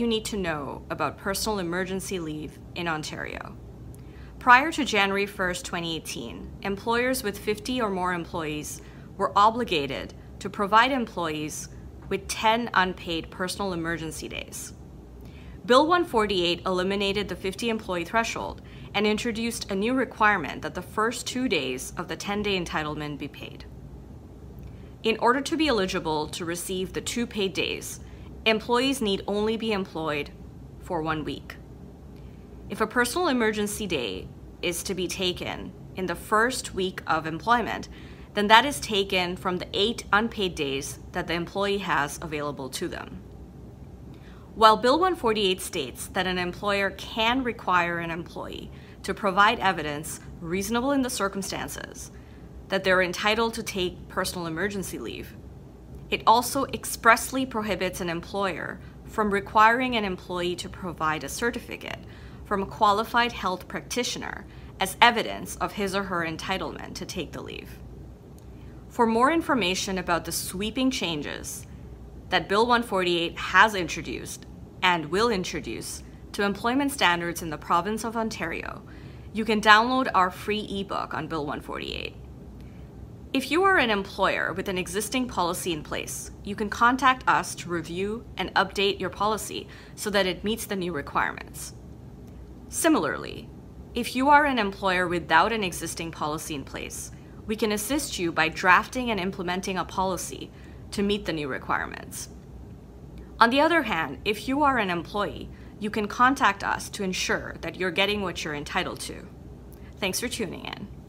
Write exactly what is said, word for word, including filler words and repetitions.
you need to know about personal emergency leave in Ontario. Prior to January first, twenty eighteen, employers with fifty or more employees were obligated to provide employees with ten unpaid personal emergency days. Bill one forty-eight eliminated the fifty employee threshold and introduced a new requirement that the first two days of the ten-day entitlement be paid. In order to be eligible to receive the two paid days, employees need only be employed for one week. If a personal emergency day is to be taken in the first week of employment, then that is taken from the eight unpaid days that the employee has available to them. While Bill one forty-eight states that an employer can require an employee to provide evidence reasonable in the circumstances that they're entitled to take personal emergency leave, it also expressly prohibits an employer from requiring an employee to provide a certificate from a qualified health practitioner as evidence of his or her entitlement to take the leave. For more information about the sweeping changes that Bill one forty-eight has introduced and will introduce to employment standards in the province of Ontario, you can download our free ebook on Bill one forty-eight. If you are an employer with an existing policy in place, you can contact us to review and update your policy so that it meets the new requirements. Similarly, if you are an employer without an existing policy in place, we can assist you by drafting and implementing a policy to meet the new requirements. On the other hand, if you are an employee, you can contact us to ensure that you're getting what you're entitled to. Thanks for tuning in.